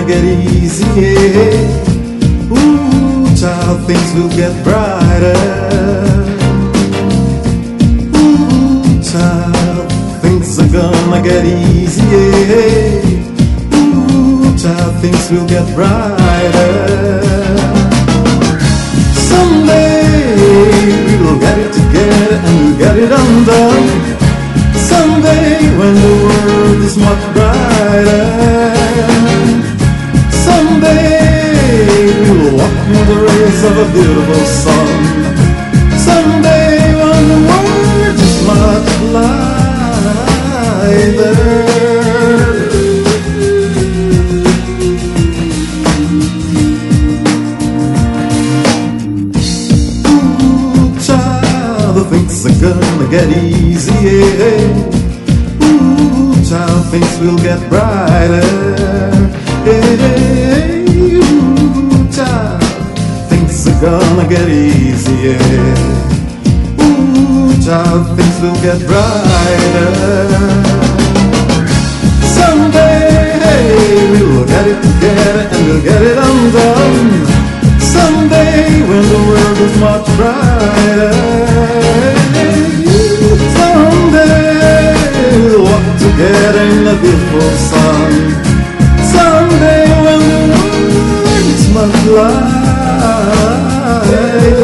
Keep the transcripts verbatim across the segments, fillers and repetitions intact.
get easier. Ooh, child, things will get brighter. Ooh, child, things are gonna get easier. Ooh, child, things will get brighter. Someday we'll get it together and we'll get it undone. Someday when the world is much brighter. Someday we'll walk through the rays of a beautiful sun. Someday when the world is much lighter. Ooh, child, things are gonna get easier. Ooh, child, things will get brighter. Hey, ooh, child, things are gonna get easier. Ooh, child, things will get brighter. Someday, hey, we'll get it together and we'll get it undone. Someday when the world is much brighter. Together in the beautiful sun. Someday when the world is much lighter.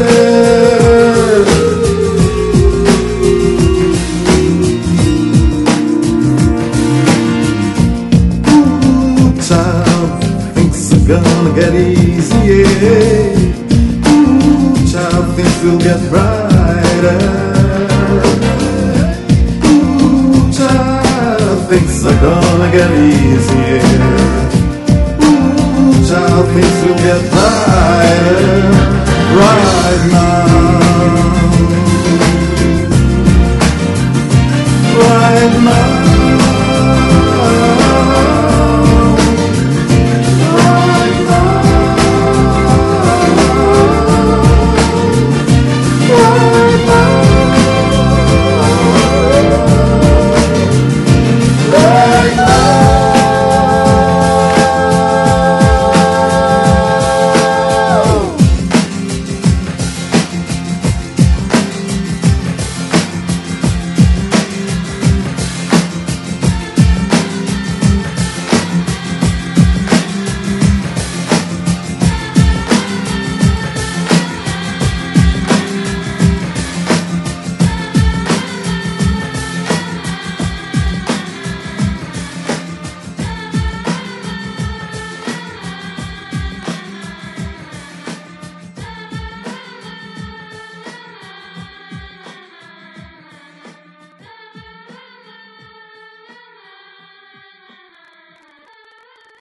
Ooh, child, things are gonna get easier. Ooh, child, things will get brighter. Things are gonna get easier. Ooh, child, things will get brighter.